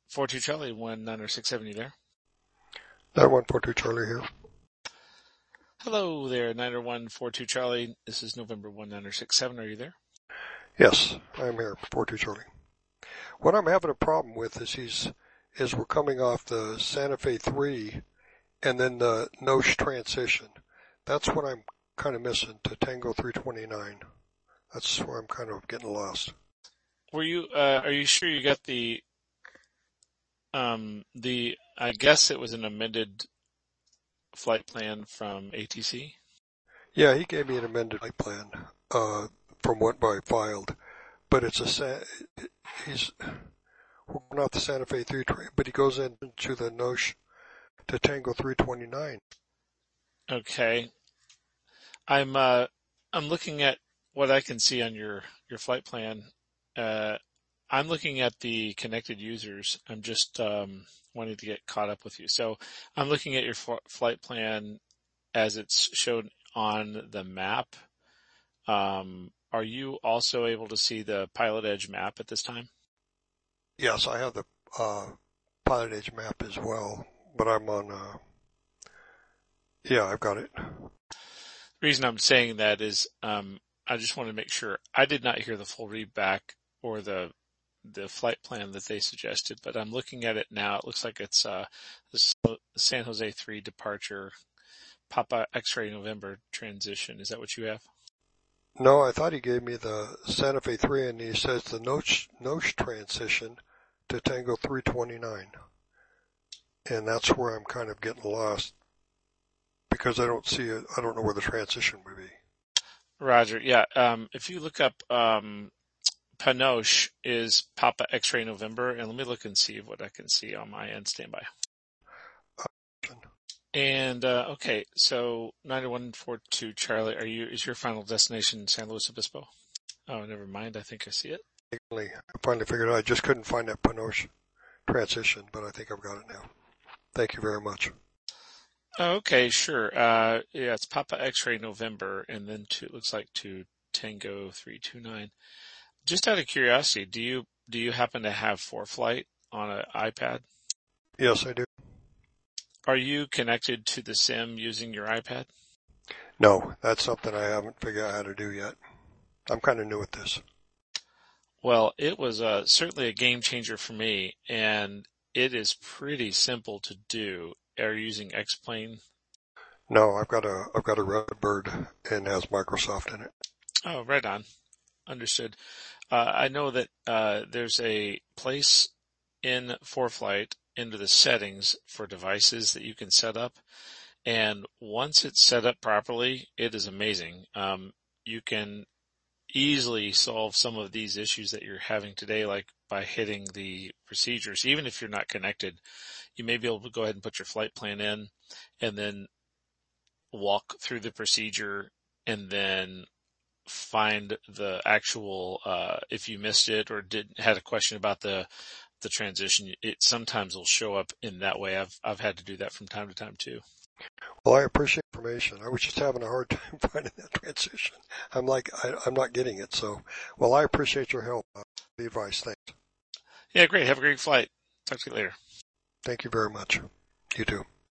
42 Charlie, 196.7, you there? 9142 Charlie here. Hello there, 90142 Charlie. This is November 196.7. Are you there? Yes, I'm here, 42 Charlie. What I'm having a problem with is we're coming off the Santa Fe 3 and then the Nosh transition. That's what I'm kind of missing to Tango 329. That's where I'm kind of getting lost. Are you sure you got I guess it was an amended flight plan from ATC? Yeah, he gave me an amended flight plan, from what I filed, but he's not the Santa Fe 3 train, but he goes into the Nosh to Tango 329. Okay. I'm looking at what I can see on your flight plan. I'm looking at the connected users. I'm just wanting to get caught up with you. So I'm looking at your flight plan as it's shown on the map. Are you also able to see the Pilot Edge map at this time? Yes, I have the Pilot Edge map as well, but I'm on. Yeah, I've got it. The reason I'm saying that is I just want to make sure. I did not hear the full readback or the flight plan that they suggested, but I'm looking at it now. It looks like it's the San Jose 3 departure, Papa X-ray November transition. Is that what you have? No, I thought he gave me the Santa Fe 3, and he says the Nosh transition to Tango 329. And that's where I'm kind of getting lost because I don't see it. I don't know where the transition would be. Roger. Yeah. If you look up Panoche is Papa X-ray November, and let me look and see what I can see on my end. Standby. And okay, so 9142 Charlie, is your final destination San Luis Obispo? Oh, never mind. I think I see it. I finally figured out. I just couldn't find that Panoche transition, but I think I've got it now. Thank you very much. Okay, sure. Yeah, it's Papa X-ray November, and then it looks like to Tango 329. Just out of curiosity, do you happen to have ForeFlight on an iPad? Yes, I do. Are you connected to the sim using your iPad? No, that's something I haven't figured out how to do yet. I'm kind of new at this. Well, it was certainly a game changer for me, and it is pretty simple to do. Are you using X-Plane? No, I've got a Redbird and has Microsoft in it. Oh, right on. Understood. I know that there's a place in ForeFlight into the settings for devices that you can set up. And once it's set up properly, it is amazing. You can easily solve some of these issues that you're having today, like by hitting the procedures. Even if you're not connected, you may be able to go ahead and put your flight plan in and then walk through the procedure and then find the actual, if you missed it or had a question about the transition, it sometimes will show up in that way. I've had to do that from time to time too. Well, I appreciate information. I was just having a hard time finding that transition. I'm not getting it. So, well, I appreciate your help. The advice. Thanks. Yeah, great. Have a great flight. Talk to you later. Thank you very much. You too.